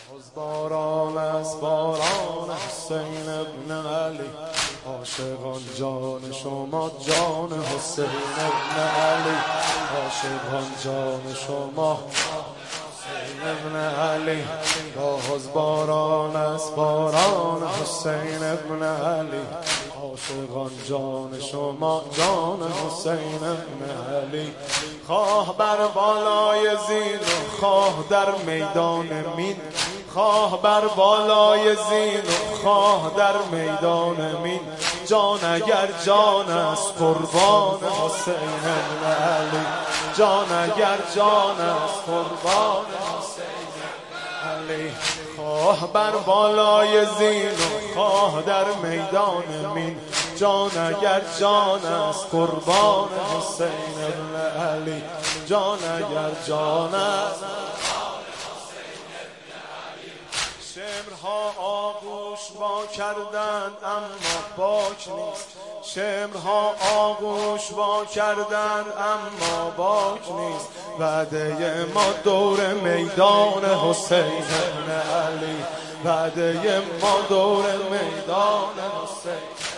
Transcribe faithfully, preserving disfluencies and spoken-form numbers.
از باران از باران حسین ابن علی، عاشقان جان شما جان حسین ابن علی، عاشقان جان شما حسین ابن علی. از باران از باران حسین ابن علی، عاشقان جان شما جان حسین ابن علی. خواه بر بالای زین و خواه در میدان مین، خواه بر بالای زین و خواه در میدان مین، جان اگر جان است قربان حسین ابن علی، جان اگر جان است قربان حسین ابن علی. خواه بر بالای زین و خواه در میدان مین، جان اگر جان است قربان حسین ابن علی، جان اگر جان است. شمرها آغوش وا کردند اما پاک نیست، شمرها آغوش وا کردند اما پاک نیست. وعده ما دور میدان حسین ابن علی، وعده ما دور میدان حسین